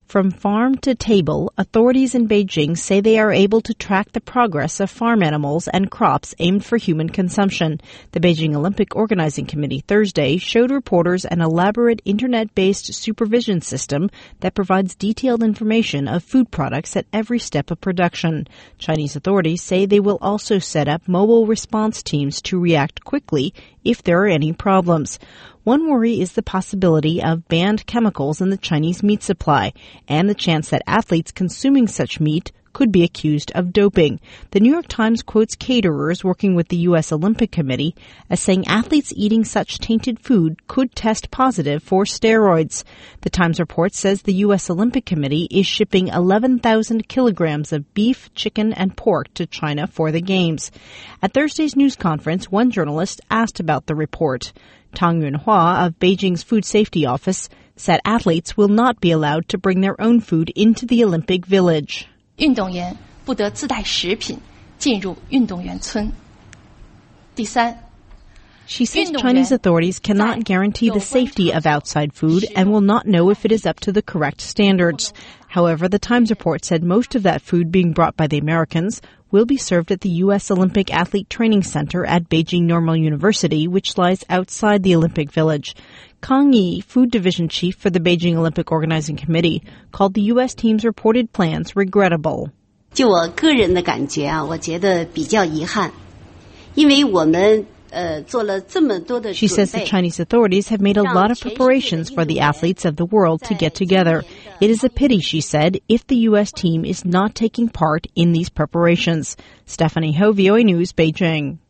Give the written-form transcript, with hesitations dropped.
From farm to table, authorities in Beijing say they are able to track the progress of farm animals and crops aimed for human consumption. The Beijing Olympic Organizing Committee Thursday showed reporters an elaborate internet-based supervision system that provides detailed information of food products at every step of production. Chinese authorities say they will also set up mobile response teams to react quickly if there are any problems. One worry is the possibility of banned chemicals in the Chinese meat supply and the chance that athletes consuming such meat could be accused of doping. The New York Times quotes caterers working with the U.S. Olympic Committee as saying athletes eating such tainted food could test positive for steroids. The Times report says the U.S. Olympic Committee is shipping 11,000 kilograms of beef, chicken, and pork to China for the Games. At Thursday's news conference, one journalist asked about the report. Tang Yunhua of Beijing's Food Safety Office said athletes will not be allowed to bring their own food into the Olympic Village. 运动员不得自带食品进入运动员村。第三， She says Chinese authorities cannot guarantee the safety of outside food and will not know if it is up to the correct standards. However, the Times report said most of that food being brought by the Americans will be served at the U.S. Olympic Athlete Training Center at Beijing Normal University, which lies outside the Olympic Village. Kang Yi, food division chief for the Beijing Olympic Organizing Committee, called the U.S. team's reported plans regrettable. 就我个人的感觉啊，我觉得比较遗憾，因为我们 She says the Chinese authorities have made a lot of preparations for the athletes of the world to get together. It is a pity, she said, if the U.S. team is not taking part in these preparations. Stephanie Ho, VOA News, Beijing.